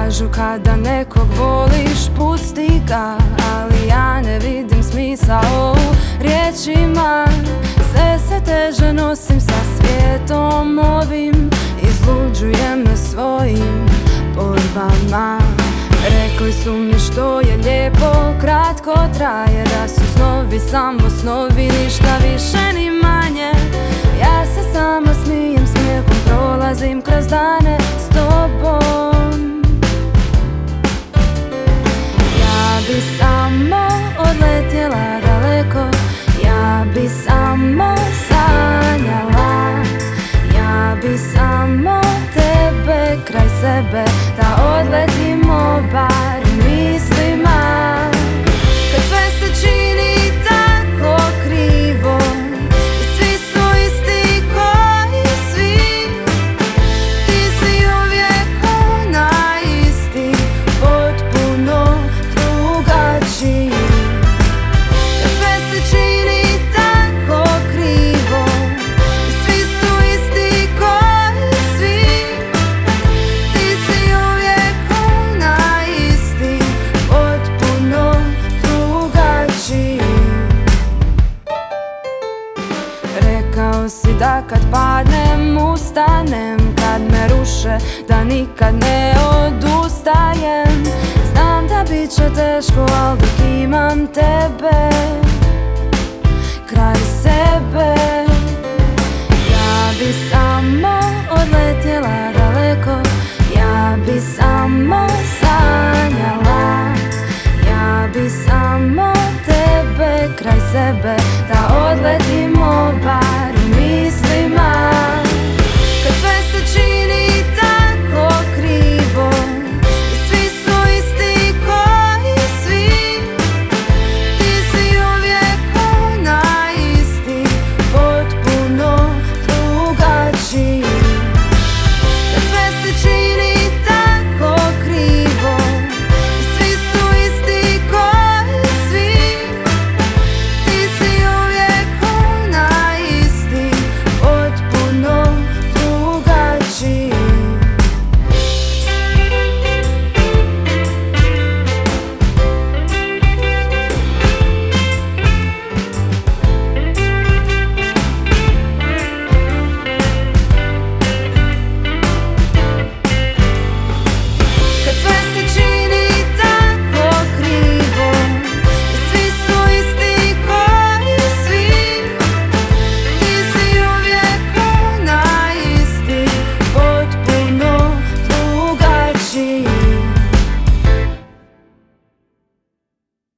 Kažu kada nekog voliš pusti ga, ali ja ne vidim smisao u riječima. Sve se teže nosim sa svijetom ovim, izluđujem na svojim borbama. Rekli su mi što je lijepo kratko traje, da su snovi samo snovi, ništa više ni manje. Ja se samo smijem, smijehom prolazim kroz dane s tobom. Ja bi samo odletjela daleko, ja bi samo sanjala, ja bi samo tebe kraj sebe, da odletimo bar mislima. Kad sve se čini tako krivo i svi su isti koji svi, ti si uvijek onaj isti, potpuno drugačiji. Kad sve se čini tako krivo i svi su isti koji svi, ti si uvijek onaj isti, potpuno drugačiji. Rekao si da kad padnem ustanem, kad me ruše da nikad ne odustajem. Znam da bit će teško, al dok imam tebe kraj sebe. Ja bi samo odletjela daleko, ja bi samo sanjala, ja bi samo tebe kraj sebe, da odletimo